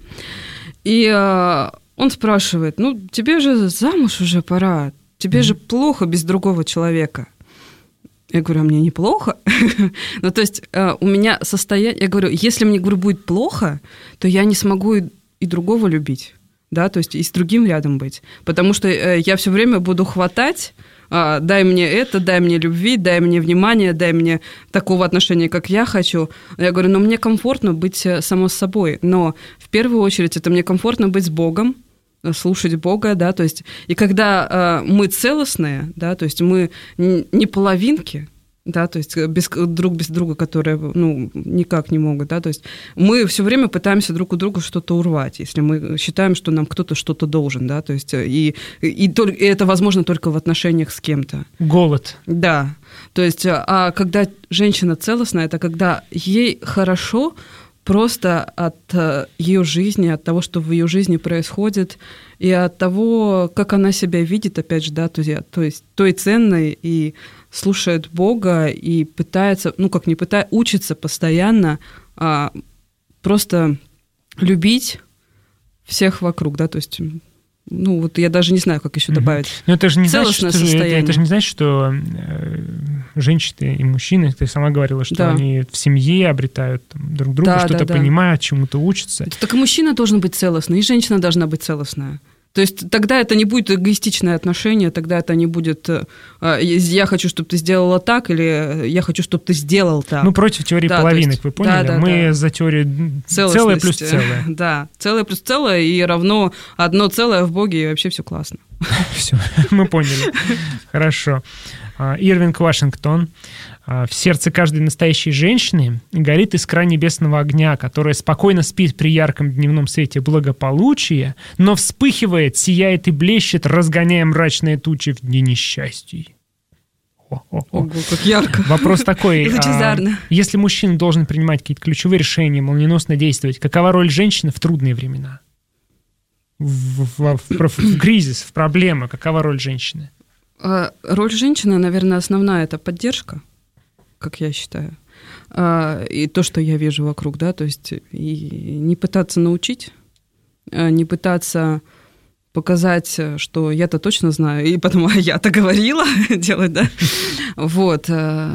И а, он спрашивает, ну, тебе же замуж уже пора, тебе mm-hmm. же плохо без другого человека. Я говорю, а мне неплохо? Ну, то есть а, у меня состояние, я говорю, если мне, говорю, будет плохо, то я не смогу и, и другого любить, да, то есть и с другим рядом быть, потому что э, я все время буду хватать, дай мне это, дай мне любви, дай мне внимания, дай мне такого отношения, как я хочу. Я говорю, ну, мне комфортно быть само собой, но в первую очередь это мне комфортно быть с Богом, слушать Бога, да, то есть, и когда мы целостные, да, то есть мы не половинки, да, то есть без, друг без друга, которые, ну, никак не могут, да, то есть мы все время пытаемся друг у друга что-то урвать, если мы считаем, что нам кто-то что-то должен, да, то есть и, и, и это возможно только в отношениях с кем-то. Голод. Да, то есть, а когда женщина целостная, это когда ей хорошо просто от ее жизни, от того, что в ее жизни происходит, и от того, как она себя видит, опять же, да, то есть, то есть той ценной и слушает Бога и пытается, ну, как не пытается, учится постоянно а, просто любить всех вокруг, да, то есть, ну, вот я даже не знаю, как еще добавить. Но это же не значит, что, состояние. Это, это же не значит, что э, женщины и мужчины, ты сама говорила, что да. они в семье обретают там, друг друга, да, что-то да, понимают, да. чему-то учатся. Так и мужчина должен быть целостный, и женщина должна быть целостная. То есть тогда это не будет эгоистичное отношение, тогда это не будет «я хочу, чтобы ты сделала так» или «я хочу, чтобы ты сделал так». Мы против теории да, половинок, есть, вы поняли? Да, да, Мы да. за теорию целое плюс целое. Да, целое плюс целое и равно одно целое в Боге, и вообще все классно. Все, мы поняли. Хорошо. Ирвинг Вашингтон. В сердце каждой настоящей женщины горит искра небесного огня, которая спокойно спит при ярком дневном свете благополучия, но вспыхивает, сияет и блещет, разгоняя мрачные тучи в дни несчастий. О-о-о. Ого, как ярко. Вопрос такой. Лучезарно. А, если мужчина должен принимать какие-то ключевые решения, молниеносно действовать, какова роль женщины в трудные времена? В, в, в, в, в кризис, в проблемы, какова роль женщины? Роль женщины, наверное, основная – это поддержка, как я считаю. и то, что я вижу вокруг, да, то есть и не пытаться научить, не пытаться показать, что я-то точно знаю, и потом а я-то говорила делать, да, вот,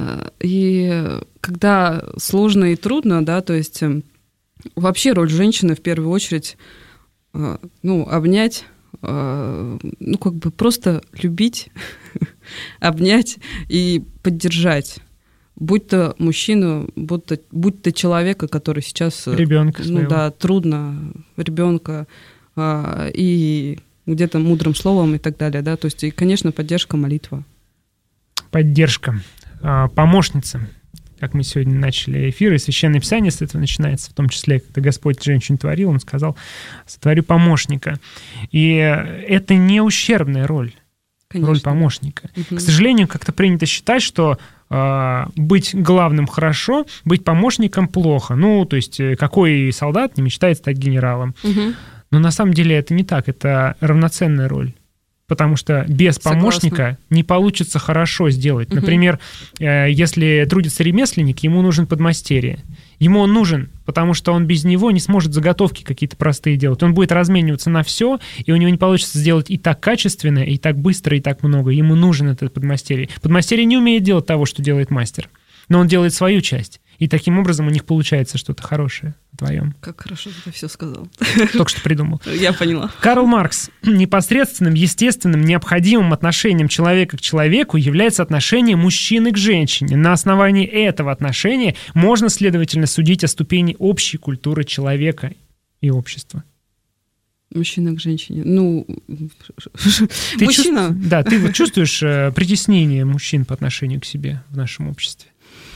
и когда сложно и трудно, да, то есть вообще роль женщины в первую очередь, ну, обнять, ну, как бы просто любить, обнять и поддержать. Будь то мужчину, будь то, будь то человека, который сейчас... Ребенка ну, своего. Да, трудно, ребенка, а, и где-то мудрым словом и так далее, да, то есть, и, конечно, поддержка, молитва. Поддержка. А, помощница. Как мы сегодня начали эфир, и Священное Писание с этого начинается, в том числе, когда Господь женщину творил, Он сказал: «Сотворю помощника». И это не ущербная роль. Конечно. Роль помощника. Угу. К сожалению, как-то принято считать, что э, быть главным хорошо, быть помощником плохо. Ну, то есть какой солдат не мечтает стать генералом? Угу. Но на самом деле это не так, это равноценная роль. Потому что без помощника Согласна. Не получится хорошо сделать. Угу. Например, э, если трудится ремесленник, ему нужен подмастерье. Ему он нужен, потому что он без него не сможет заготовки какие-то простые делать. Он будет размениваться на все, и у него не получится сделать и так качественно, и так быстро, и так много. Ему нужен этот подмастерье. Подмастерье не умеет делать того, что делает мастер, но он делает свою часть. И таким образом у них получается что-то хорошее вдвоем. Как хорошо ты все сказал. Только что придумал. Я поняла. Карл Маркс. Непосредственным, естественным, необходимым отношением человека к человеку является отношение мужчины к женщине. На основании этого отношения можно, следовательно, судить о ступени общей культуры человека и общества. Мужчина к женщине. Ну, ты мужчина... Чувств... Да, ты вот чувствуешь э, притеснение мужчин по отношению к себе в нашем обществе?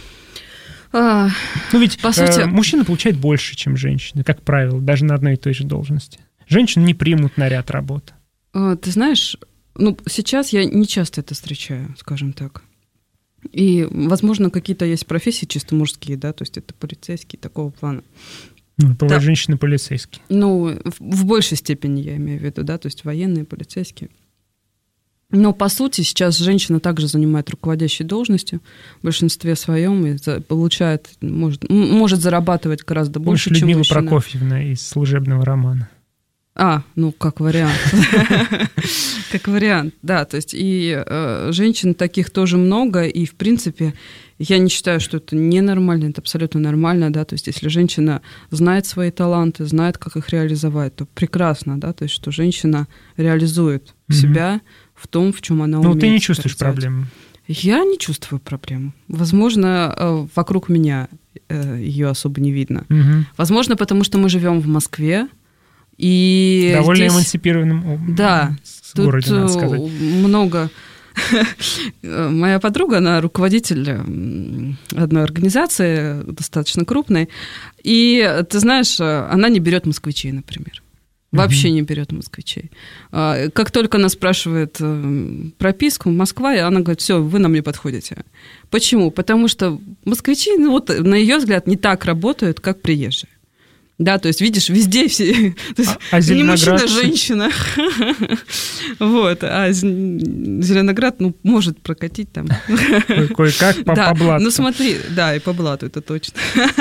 А, ну ведь по сути... э, мужчина получает больше, чем женщина, как правило, даже на одной и той же должности. Женщину не примут на ряд работ. А, ты знаешь, ну сейчас я не часто это встречаю, скажем так. И, возможно, какие-то есть профессии чисто мужские, да, то есть это полицейские такого плана. Ну, бывают да. женщины-полицейские. Ну, в, в большей степени я имею в виду, да, то есть военные, полицейские. Но, по сути, сейчас женщина также занимает руководящие должности в большинстве своем и получает, может, может зарабатывать гораздо больше, Людмила чем мужчина. Людмила Прокофьевна из «Служебного романа». А, ну, как вариант. Как вариант, да. То есть и женщин таких тоже много, и, в принципе, я не считаю, что это ненормально, это абсолютно нормально, да. То есть если женщина знает свои таланты, знает, как их реализовать, то прекрасно, да. То есть что женщина реализует себя в том, в чем она умеет. Ну, ты не чувствуешь проблемы? Я не чувствую проблем. Возможно, вокруг меня ее особо не видно. Угу. Возможно, потому что мы живем в Москве. И довольно здесь... эмансипированном да, городе, тут надо сказать. Много... Моя подруга, она руководитель одной организации, достаточно крупной, и, ты знаешь, она не берет москвичей, например. Вообще не берет москвичей. Как только она спрашивает прописку, Москва, она говорит: все, вы нам не подходите. Почему? Потому что москвичи, ну, вот, на ее взгляд, не так работают, как приезжие. Да, то есть, видишь, везде все... То есть, а, а не мужчина, женщина. Вот. А Зеленоград, ну, может прокатить там. Кое-как по, да. по блату. Ну, смотри, да, и по блату, это точно.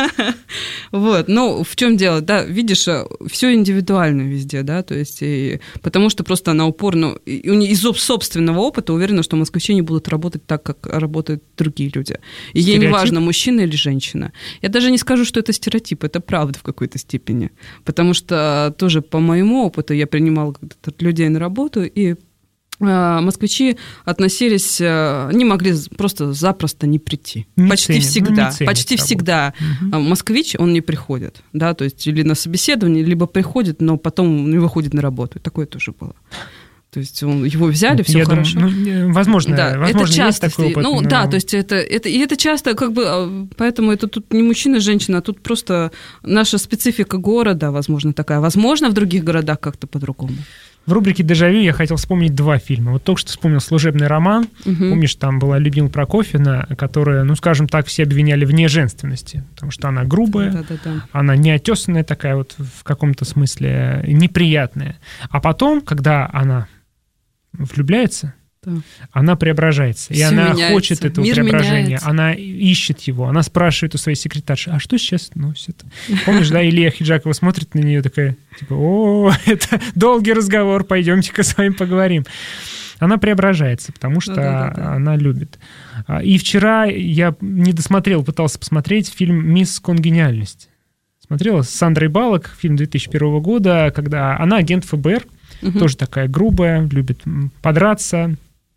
Вот. Но в чем дело? Да, видишь, все индивидуально везде, да, то есть, и, потому что просто она упорно... Из собственного опыта уверена, что москвичи не будут работать так, как работают другие люди. И ей не важно, мужчина или женщина. Я даже не скажу, что это стереотип, это правда в какой-то степени. Потому что тоже по моему опыту я принимала людей на работу, и москвичи относились, не могли просто запросто не прийти. Не почти ценят, всегда. Ну, почти всегда угу. москвич, он не приходит. Да, то есть или на собеседование, либо приходит, но потом не выходит на работу. Такое тоже было. То есть он, его взяли, все Я хорошо. Думаю, ну, возможно, да, возможно, это часто, есть такой опыт. Ну но... да, то есть это, это, и это часто как бы, поэтому это тут не мужчина, женщина, а тут просто наша специфика города, возможно, такая. Возможно, в других городах как-то по-другому. В рубрике «Дежавю» я хотел вспомнить два фильма. Вот только что вспомнил «Служебный роман». Угу. Помнишь, там была Людмила Прокофьевна, которая, ну, скажем так, все обвиняли в неженственности, потому что она грубая, да, да, да. она неотесанная такая вот в каком-то смысле, неприятная. А потом, когда она влюбляется, Да. Она преображается, и Всё она меняется. хочет этого Мир преображения, меняется. она ищет его, она спрашивает у своей секретарши, а что сейчас носит? Помнишь, да, Илья Хиджакова смотрит на нее такая, типа, о, это долгий разговор, пойдемте-ка с вами поговорим. Она преображается, потому что Да-да-да-да. она любит. И вчера я не досмотрел, пытался посмотреть фильм «Мисс Конгениальность». Смотрела с Сандрой Баллок, фильм две тысячи первого года, когда она агент ФБР, Мгм. тоже такая грубая, любит м, подраться,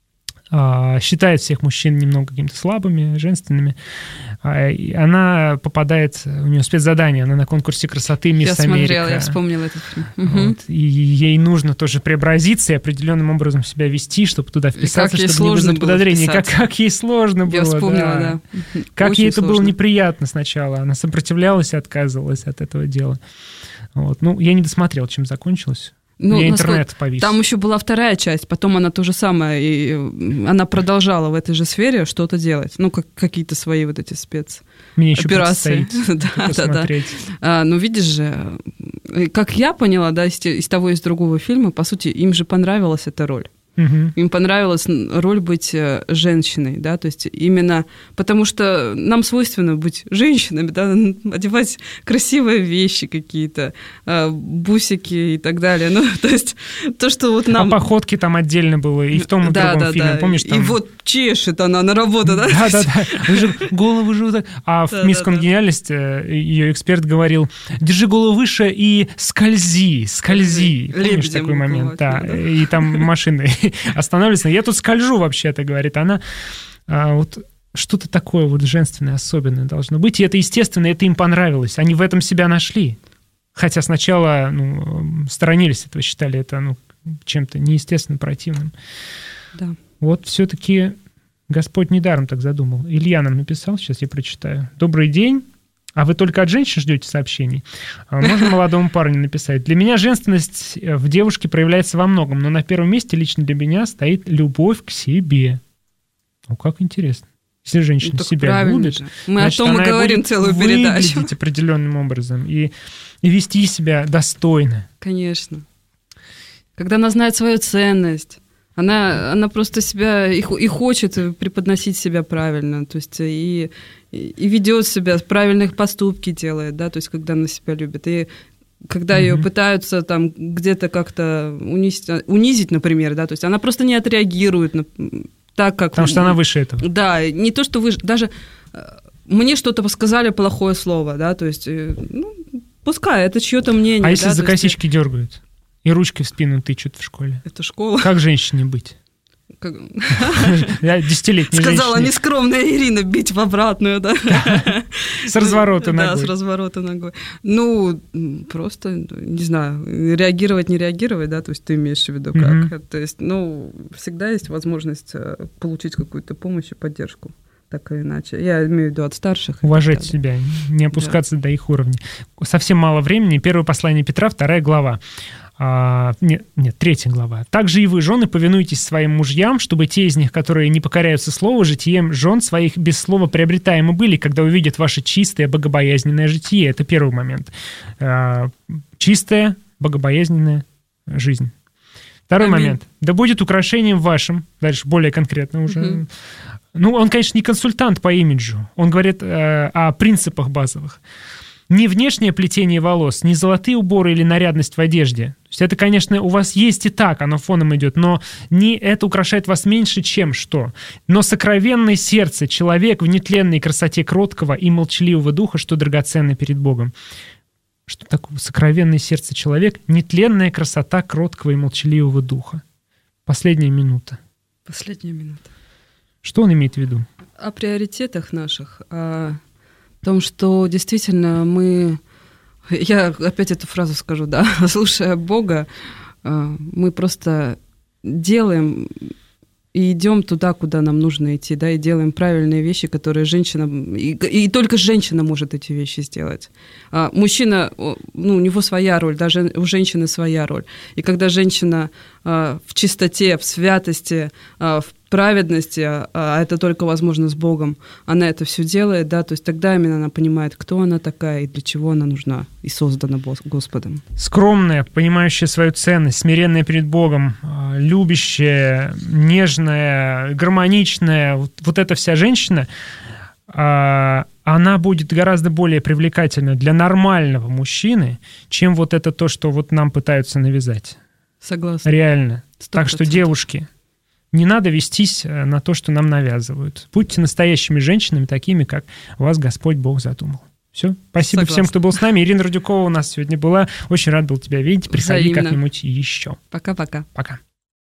а, считает всех мужчин немного какими-то слабыми, женственными. А, и она попадает, у нее спецзадание, она на конкурсе красоты «Мисс Я Америка». смотрела, я вспомнила этот фильм. Мгм. Вот. И ей нужно тоже преобразиться и определенным образом себя вести, чтобы туда вписаться, как ей чтобы не сложно вызвать было подозрений. Как, вписаться. как ей сложно было, Я вспомнила, да. да. Как Очень ей это было сложно. неприятно сначала. Она сопротивлялась и отказывалась от этого дела. Вот. Ну, я не досмотрел, чем закончилось. Ну, У меня насколько- интернет повис. Там еще была вторая часть, потом она то же самое, и э, она продолжала в этой же сфере что-то делать, ну, как какие-то свои вот эти спец... Мне еще операции. предстоит Да, да, да. посмотреть. А, ну, видишь же, э, как я поняла, да, из, те- из того и из другого фильма, по сути, им же понравилась эта роль. Мгм. Им понравилась роль быть э, женщиной, да, то есть именно потому что нам свойственно быть женщинами, да, одевать красивые вещи какие-то, э, бусики и так далее. Ну, то есть то, что вот нам... А походки там отдельно было, и в том, и в да, другом да, фильме. да. Помнишь, там... И вот чешет она на работу, да? Да, да, да. Вы же голову же вот так. А в Да, «Мисс да, да. Конгениальность» э, ее эксперт говорил: держи голову выше и скользи, скользи. Помнишь Лебедем такой момент? Да. уплывать, да. И там машины останавливаются. Я тут скольжу вообще-то, говорит она. А вот что-то такое вот женственное, особенное должно быть. И это естественно, это им понравилось. Они в этом себя нашли. Хотя сначала ну, сторонились этого, считали это ну, чем-то неестественно противным. Да. Вот все-таки Господь недаром так задумал. Илья нам написал, сейчас я прочитаю. Добрый день. А вы только от женщин ждете сообщений? А можно молодому парню написать? Для меня женственность в девушке проявляется во многом, но на первом месте лично для меня стоит любовь к себе. Ну, как интересно. Если женщина Ну, так себя правильно любит, же. Мы значит, о том и она говорим будет целую передачу. выглядеть определенным образом и, и вести себя достойно. Конечно. Когда она знает свою ценность, она, она просто себя и, и хочет преподносить себя правильно, то есть и, и, и ведет себя, правильных поступки делает, да, то есть когда она себя любит. И когда Мгм. ее пытаются там где-то как-то унизить, унизить, например, да, то есть она просто не отреагирует на, так, как... Потому что она выше этого. Да, не то, что вы... Даже э, мне что-то сказали плохое слово, да, то есть, э, ну, пускай, это чье-то мнение. А если да, за то есть, косички дергают и ручкой в спину тычут в школе? это школа. Как женщине быть? Как- Я десятилетней Сказала женщине нескромная Ирина бить в обратную, да? с разворота Да, с ногой. разворота ногой. Ну, м, просто, не знаю, реагировать, не реагировать, да, то есть ты имеешь в виду Мгм. как. То есть, ну, всегда есть возможность э, получить какую-то помощь и поддержку, так или иначе. Я имею в виду от старших. и так Уважать далее. себя, не опускаться до их уровня. Совсем мало времени. Первое послание Петра, вторая глава. А, нет, нет, третья глава. «Также и вы, жены, повинуйтесь своим мужьям, чтобы те из них, которые не покоряются слову, житием жен своих без слова приобретаемы были, когда увидят ваше чистое, богобоязненное житие». Это первый момент. А, чистая, богобоязненная жизнь. Второй Аминь. момент. «Да будет украшением вашим», дальше более конкретно уже. Мгм. Ну, он, конечно, не консультант по имиджу. Он говорит э, о принципах базовых. Не внешнее плетение волос, не золотые уборы или нарядность в одежде. То есть это, конечно, у вас есть и так, оно фоном идет, но не это украшает вас меньше, чем что. Но сокровенное сердце, человек в нетленной красоте кроткого и молчаливого духа, что драгоценно перед Богом. Что такое сокровенное сердце человек? Нетленная красота кроткого и молчаливого духа. Последняя минута. Последняя минута. Что он имеет в виду? О приоритетах наших, о том, что действительно мы... Я опять эту фразу скажу, да, слушая Бога, э, мы просто делаем и идем туда, куда нам нужно идти, да, и делаем правильные вещи, которые женщина... И, и только женщина может эти вещи сделать. А мужчина, ну, у него своя роль, даже у женщины своя роль. И когда женщина а, в чистоте, в святости, а, в праведности, а это только возможно с Богом, она это все делает, да, то есть тогда именно она понимает, кто она такая и для чего она нужна и создана Господом. Скромная, понимающая свою ценность, смиренная перед Богом, любящая, нежная, гармоничная, вот, вот эта вся женщина, она будет гораздо более привлекательна для нормального мужчины, чем вот это то, что вот нам пытаются навязать. Согласна. Реально. сто процентов. Так что, девушки, не надо вестись на то, что нам навязывают. Будьте настоящими женщинами, такими, как вас Господь Бог задумал. Все. Спасибо Согласна. всем, кто был с нами. Ирина Радюкова у нас сегодня была. Очень рад был тебя видеть. Приходи Взаимно. как-нибудь еще. Пока-пока. Пока.